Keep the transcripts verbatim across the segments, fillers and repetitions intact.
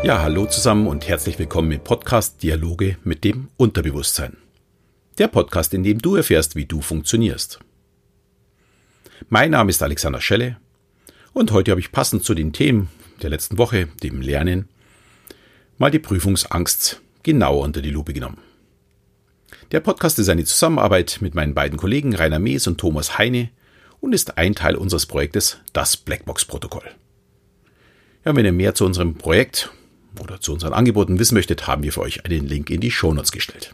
Ja, hallo zusammen und herzlich willkommen im Podcast Dialoge mit dem Unterbewusstsein. Der Podcast, in dem du erfährst, wie du funktionierst. Mein Name ist Alexander Schelle und heute habe ich passend zu den Themen der letzten Woche, dem Lernen, mal die Prüfungsangst genauer unter die Lupe genommen. Der Podcast ist eine Zusammenarbeit mit meinen beiden Kollegen Rainer Mees und Thomas Heine und ist ein Teil unseres Projektes Das Blackbox-Protokoll. Ja, wenn ihr mehr zu unserem Projekt oder zu unseren Angeboten wissen möchtet, haben wir für euch einen Link in die Shownotes gestellt.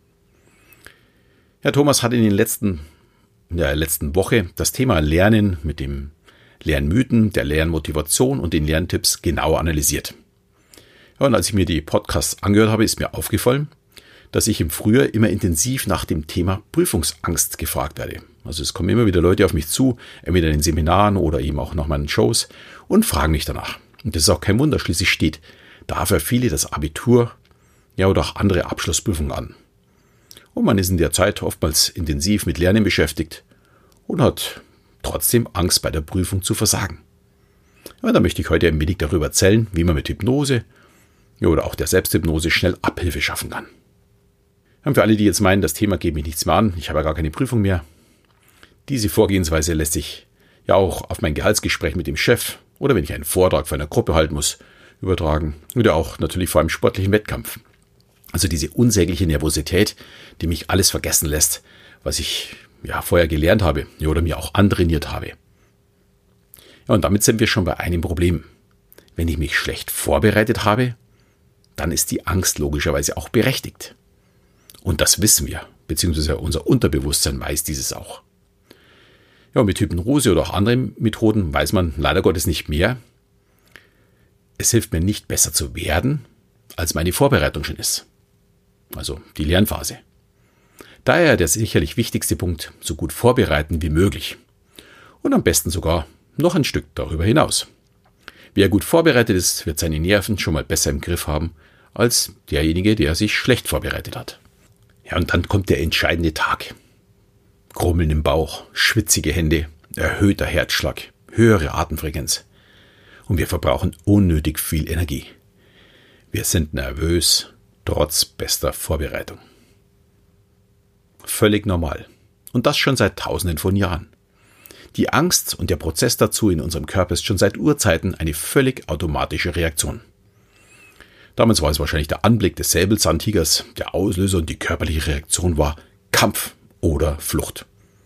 Ja, Thomas hat in den letzten, in der letzten Woche das Thema Lernen mit dem Lernmythen, der Lernmotivation und den Lerntipps genauer analysiert. Ja, und als ich mir die Podcasts angehört habe, ist mir aufgefallen, dass ich im Frühjahr immer intensiv nach dem Thema Prüfungsangst gefragt werde. Also es kommen immer wieder Leute auf mich zu, entweder in den Seminaren oder eben auch nach meinen Shows und fragen mich danach. Und das ist auch kein Wunder, schließlich steht da für viele das Abitur, ja oder auch andere Abschlussprüfungen an. Und man ist in der Zeit oftmals intensiv mit Lernen beschäftigt und hat trotzdem Angst bei der Prüfung zu versagen. Ja, da möchte ich heute ein wenig darüber erzählen, wie man mit Hypnose ja, oder auch der Selbsthypnose schnell Abhilfe schaffen kann. Und für alle, die jetzt meinen, das Thema geht mich nichts mehr an, ich habe ja gar keine Prüfung mehr. Diese Vorgehensweise lässt sich ja auch auf mein Gehaltsgespräch mit dem Chef oder wenn ich einen Vortrag für eine Gruppe halten muss, übertragen oder auch natürlich vor einem sportlichen Wettkampf. Also diese unsägliche Nervosität, die mich alles vergessen lässt, was ich ja vorher gelernt habe oder mir auch antrainiert habe. Ja, und damit sind wir schon bei einem Problem. Wenn ich mich schlecht vorbereitet habe, dann ist die Angst logischerweise auch berechtigt. Und das wissen wir, beziehungsweise unser Unterbewusstsein weiß dieses auch. Ja, mit Hypnose oder auch anderen Methoden weiß man leider Gottes nicht mehr. Es hilft mir nicht besser zu werden, als meine Vorbereitung schon ist. Also die Lernphase. Daher der sicherlich wichtigste Punkt, so gut vorbereiten wie möglich. Und am besten sogar noch ein Stück darüber hinaus. Wer gut vorbereitet ist, wird seine Nerven schon mal besser im Griff haben, als derjenige, der sich schlecht vorbereitet hat. Ja, und dann kommt der entscheidende Tag. Grummeln im Bauch, schwitzige Hände, erhöhter Herzschlag, höhere Atemfrequenz. Und wir verbrauchen unnötig viel Energie. Wir sind nervös, trotz bester Vorbereitung. Völlig normal. Und das schon seit Tausenden von Jahren. Die Angst und der Prozess dazu in unserem Körper ist schon seit Urzeiten eine völlig automatische Reaktion. Damals war es wahrscheinlich der Anblick des Säbelzahntigers, der Auslöser und die körperliche Reaktion war Kampf oder Flucht.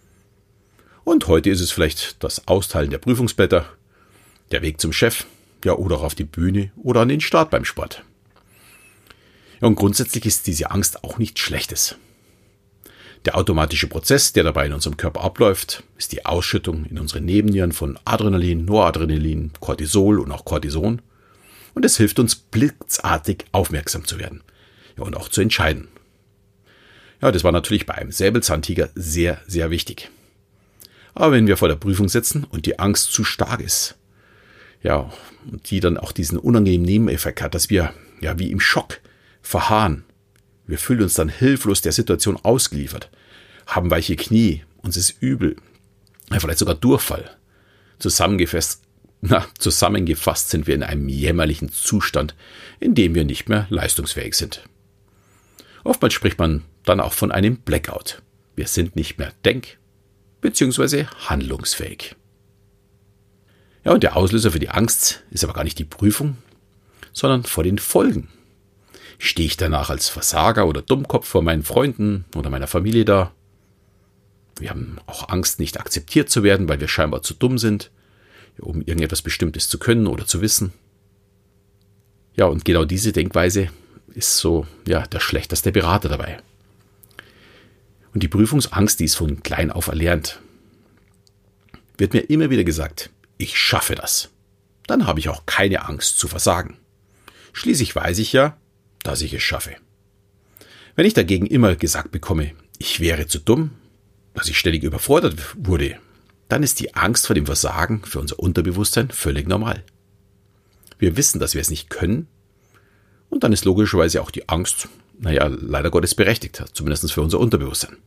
Und heute ist es vielleicht das Austeilen der Prüfungsblätter, der Weg zum Chef, ja oder auch auf die Bühne oder an den Start beim Sport. Ja, und grundsätzlich ist diese Angst auch nichts Schlechtes. Der automatische Prozess, der dabei in unserem Körper abläuft, ist die Ausschüttung in unseren Nebennieren von Adrenalin, Noradrenalin, Cortisol und auch Cortison. Und es hilft uns, blitzartig aufmerksam zu werden. Ja, und auch zu entscheiden. Ja, das war natürlich bei einem Säbelzahntiger sehr, sehr wichtig. Aber wenn wir vor der Prüfung sitzen und die Angst zu stark ist, ja, und die dann auch diesen unangenehmen Nebeneffekt hat, dass wir ja wie im Schock verharren. Wir fühlen uns dann hilflos der Situation ausgeliefert, haben weiche Knie, uns ist übel, ja, vielleicht sogar Durchfall. Zusammengefasst, na, zusammengefasst sind wir in einem jämmerlichen Zustand, in dem wir nicht mehr leistungsfähig sind. Oftmals spricht man dann auch von einem Blackout. Wir sind nicht mehr denk- bzw. handlungsfähig. Ja, und der Auslöser für die Angst ist aber gar nicht die Prüfung, sondern vor den Folgen. Stehe ich danach als Versager oder Dummkopf vor meinen Freunden oder meiner Familie da? Wir haben auch Angst, nicht akzeptiert zu werden, weil wir scheinbar zu dumm sind, um irgendetwas Bestimmtes zu können oder zu wissen. Ja, und genau diese Denkweise ist so ja der schlechteste Berater dabei. Und die Prüfungsangst, die ist von klein auf erlernt. Wird mir immer wieder gesagt, ich schaffe das. Dann habe ich auch keine Angst zu versagen. Schließlich weiß ich ja, dass ich es schaffe. Wenn ich dagegen immer gesagt bekomme, ich wäre zu dumm, dass ich ständig überfordert wurde, dann ist die Angst vor dem Versagen für unser Unterbewusstsein völlig normal. Wir wissen, dass wir es nicht können und dann ist logischerweise auch die Angst, naja, leider Gottes berechtigt, zumindest für unser Unterbewusstsein.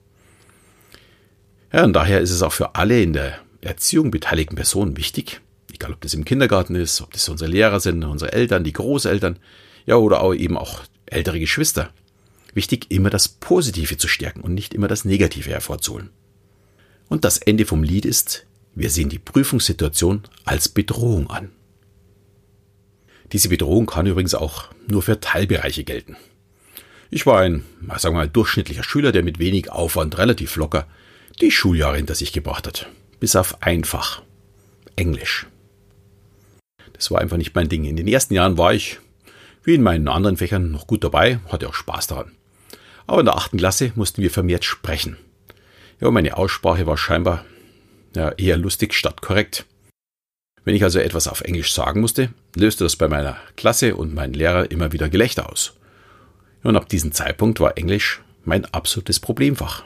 Ja, und daher ist es auch für alle in der Erziehung beteiligten Personen wichtig, egal ob das im Kindergarten ist, ob das unsere Lehrer sind, unsere Eltern, die Großeltern, Ja, oder auch eben auch ältere Geschwister. Wichtig, immer das Positive zu stärken und nicht immer das Negative hervorzuholen. Und das Ende vom Lied ist, wir sehen die Prüfungssituation als Bedrohung an. Diese Bedrohung kann übrigens auch nur für Teilbereiche gelten. Ich war ein, sagen wir mal, durchschnittlicher Schüler, der mit wenig Aufwand relativ locker die Schuljahre hinter sich gebracht hat. Bis auf ein Fach. Englisch. Das war einfach nicht mein Ding. In den ersten Jahren war ich, wie in meinen anderen Fächern, noch gut dabei, hatte auch Spaß daran. Aber in der achten Klasse mussten wir vermehrt sprechen. Ja, meine Aussprache war scheinbar ja, eher lustig statt korrekt. Wenn ich also etwas auf Englisch sagen musste, löste das bei meiner Klasse und meinen Lehrer immer wieder Gelächter aus. Und ab diesem Zeitpunkt war Englisch mein absolutes Problemfach.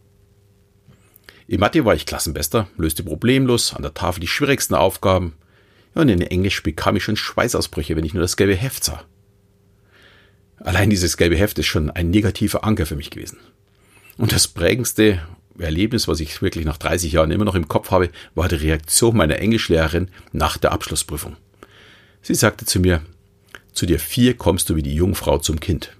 In Mathe war ich Klassenbester, löste problemlos an der Tafel die schwierigsten Aufgaben. Ja, und in Englisch bekam ich schon Schweißausbrüche, wenn ich nur das gelbe Heft sah. Allein dieses gelbe Heft ist schon ein negativer Anker für mich gewesen. Und das prägendste Erlebnis, was ich wirklich nach dreißig Jahren immer noch im Kopf habe, war die Reaktion meiner Englischlehrerin nach der Abschlussprüfung. Sie sagte zu mir, zu dir vier kommst du wie die Jungfrau zum Kind.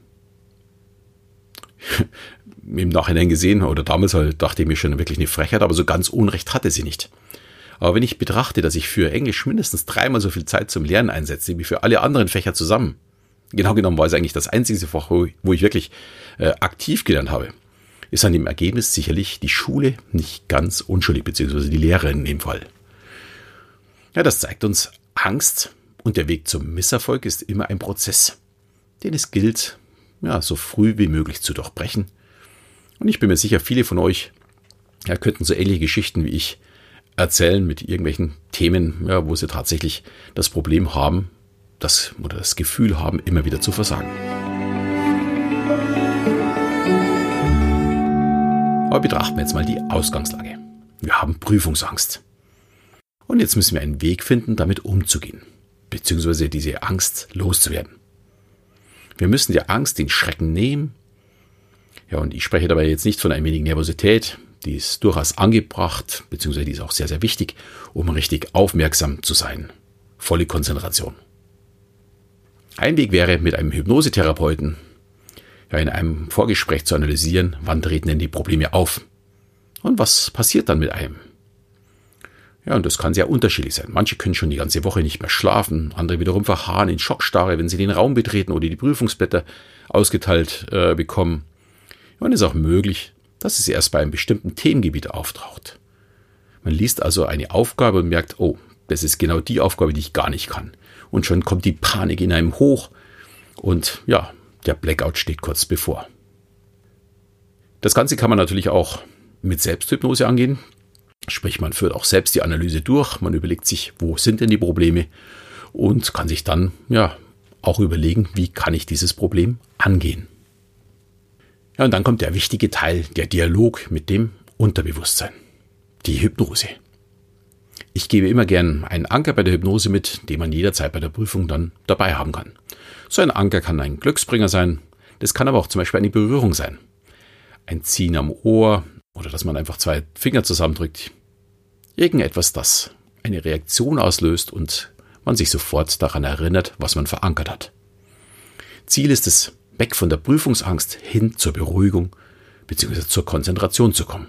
Im Nachhinein gesehen, oder damals halt, dachte ich mir schon wirklich eine Frechheit, aber so ganz Unrecht hatte sie nicht. Aber wenn ich betrachte, dass ich für Englisch mindestens dreimal so viel Zeit zum Lernen einsetze, wie für alle anderen Fächer zusammen, genau genommen war es eigentlich das einzige Fach, wo ich wirklich äh, aktiv gelernt habe, ist an dem Ergebnis sicherlich die Schule nicht ganz unschuldig, beziehungsweise die Lehrerin in dem Fall. Ja, das zeigt uns, Angst und der Weg zum Misserfolg ist immer ein Prozess, den es gilt, ja, so früh wie möglich zu durchbrechen. Und ich bin mir sicher, viele von euch ja, könnten so ähnliche Geschichten wie ich erzählen mit irgendwelchen Themen, ja, wo sie tatsächlich das Problem haben, das oder das Gefühl haben, immer wieder zu versagen. Aber betrachten wir jetzt mal die Ausgangslage. Wir haben Prüfungsangst. Und jetzt müssen wir einen Weg finden, damit umzugehen, beziehungsweise diese Angst loszuwerden. Wir müssen der Angst den Schrecken nehmen. Ja, und ich spreche dabei jetzt nicht von ein wenig Nervosität, die ist durchaus angebracht, beziehungsweise die ist auch sehr, sehr wichtig, um richtig aufmerksam zu sein. Volle Konzentration. Ein Weg wäre, mit einem Hypnosetherapeuten ja, in einem Vorgespräch zu analysieren, wann treten denn die Probleme auf und was passiert dann mit einem. Ja, und das kann sehr unterschiedlich sein. Manche können schon die ganze Woche nicht mehr schlafen, andere wiederum verharren in Schockstarre, wenn sie den Raum betreten oder die Prüfungsblätter ausgeteilt äh, bekommen. Ja, und es ist auch möglich, dass es erst bei einem bestimmten Themengebiet auftaucht. Man liest also eine Aufgabe und merkt, oh, das ist genau die Aufgabe, die ich gar nicht kann. Und schon kommt die Panik in einem hoch und ja, der Blackout steht kurz bevor. Das Ganze kann man natürlich auch mit Selbsthypnose angehen. Sprich, man führt auch selbst die Analyse durch, man überlegt sich, wo sind denn die Probleme und kann sich dann ja auch überlegen, wie kann ich dieses Problem angehen. Ja, und dann kommt der wichtige Teil, der Dialog mit dem Unterbewusstsein, die Hypnose. Ich gebe immer gern einen Anker bei der Hypnose mit, den man jederzeit bei der Prüfung dann dabei haben kann. So ein Anker kann ein Glücksbringer sein, das kann aber auch zum Beispiel eine Berührung sein. Ein Ziehen am Ohr oder dass man einfach zwei Finger zusammendrückt. Irgendetwas, das eine Reaktion auslöst und man sich sofort daran erinnert, was man verankert hat. Ziel ist es, weg von der Prüfungsangst hin zur Beruhigung bzw. zur Konzentration zu kommen.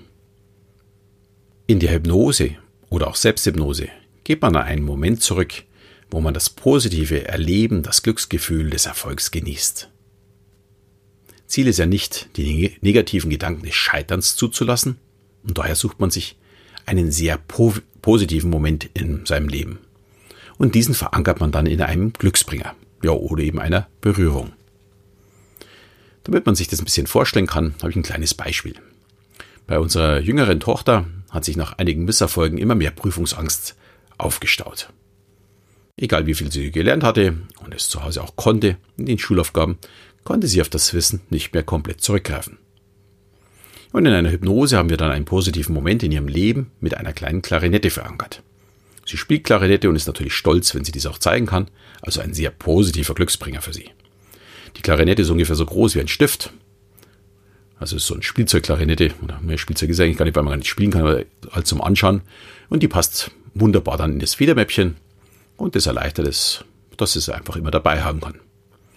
In der Hypnose oder auch Selbsthypnose geht man an einen Moment zurück, wo man das positive Erleben, das Glücksgefühl des Erfolgs genießt. Ziel ist ja nicht, die negativen Gedanken des Scheiterns zuzulassen, und daher sucht man sich einen sehr po- positiven Moment in seinem Leben. Und diesen verankert man dann in einem Glücksbringer, ja, oder eben einer Berührung. Damit man sich das ein bisschen vorstellen kann, habe ich ein kleines Beispiel. Bei unserer jüngeren Tochter hat sich nach einigen Misserfolgen immer mehr Prüfungsangst aufgestaut. Egal wie viel sie gelernt hatte und es zu Hause auch konnte, in den Schulaufgaben, konnte sie auf das Wissen nicht mehr komplett zurückgreifen. Und in einer Hypnose haben wir dann einen positiven Moment in ihrem Leben mit einer kleinen Klarinette verankert. Sie spielt Klarinette und ist natürlich stolz, wenn sie dies auch zeigen kann, also ein sehr positiver Glücksbringer für sie. Die Klarinette ist ungefähr so groß wie ein Stift. Also ist so ein Spielzeugklarinette, oder mehr Spielzeug ist eigentlich gar nicht, weil man gar nicht spielen kann, aber halt zum Anschauen. Und die passt wunderbar dann in das Federmäppchen und das erleichtert es, dass sie es einfach immer dabei haben kann.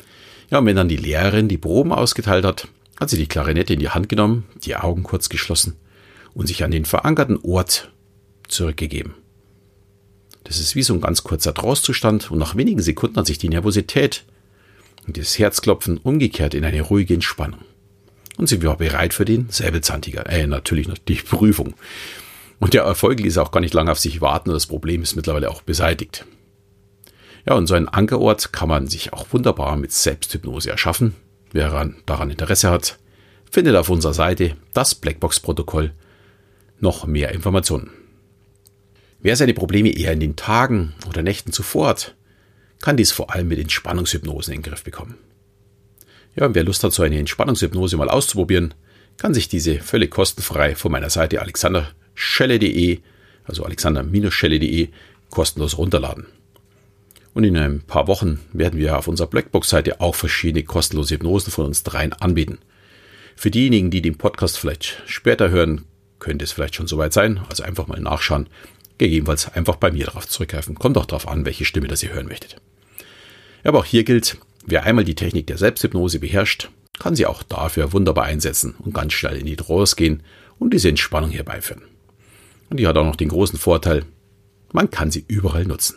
Ja, und wenn dann die Lehrerin die Proben ausgeteilt hat, hat sie die Klarinette in die Hand genommen, die Augen kurz geschlossen und sich an den verankerten Ort zurückgegeben. Das ist wie so ein ganz kurzer Trance-Zustand und nach wenigen Sekunden hat sich die Nervosität und das Herzklopfen umgekehrt in eine ruhige Entspannung. Und sie war bereit für den Säbelzahntiger, äh, natürlich noch die Prüfung. Und der Erfolg ließ auch gar nicht lange auf sich warten und das Problem ist mittlerweile auch beseitigt. Ja, und so einen Ankerort kann man sich auch wunderbar mit Selbsthypnose erschaffen. Wer daran Interesse hat, findet auf unserer Seite das Blackbox-Protokoll noch mehr Informationen. Wer seine Probleme eher in den Tagen oder Nächten zuvor hat, kann dies vor allem mit Entspannungshypnosen in den Griff bekommen. Ja, und wer Lust hat, so eine Entspannungshypnose mal auszuprobieren, kann sich diese völlig kostenfrei von meiner Seite alexander schelle punkt de, also alexander schelle punkt de, kostenlos runterladen. Und in ein paar Wochen werden wir auf unserer Blackbox-Seite auch verschiedene kostenlose Hypnosen von uns dreien anbieten. Für diejenigen, die den Podcast vielleicht später hören, könnte es vielleicht schon soweit sein, also einfach mal nachschauen. Gegebenenfalls einfach bei mir darauf zurückgreifen. Kommt auch darauf an, welche Stimme das ihr hören möchtet. Aber auch hier gilt, wer einmal die Technik der Selbsthypnose beherrscht, kann sie auch dafür wunderbar einsetzen und ganz schnell in die Trance gehen und diese Entspannung herbeiführen. Und die hat auch noch den großen Vorteil, man kann sie überall nutzen.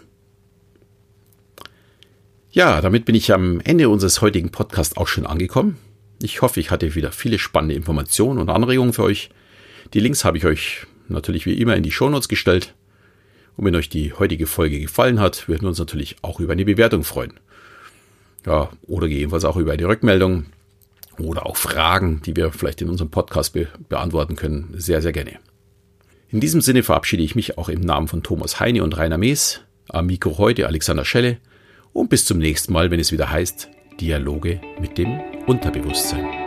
Ja, damit bin ich am Ende unseres heutigen Podcasts auch schon angekommen. Ich hoffe, ich hatte wieder viele spannende Informationen und Anregungen für euch. Die Links habe ich euch natürlich wie immer in die Shownotes gestellt. Und wenn euch die heutige Folge gefallen hat, würden wir uns natürlich auch über eine Bewertung freuen. Ja, oder gegebenenfalls auch über eine Rückmeldung oder auch Fragen, die wir vielleicht in unserem Podcast be- beantworten können. Sehr, sehr gerne. In diesem Sinne verabschiede ich mich auch im Namen von Thomas Heine und Rainer Mees. Am Mikro heute Alexander Schelle. Und bis zum nächsten Mal, wenn es wieder heißt Dialoge mit dem Unterbewusstsein.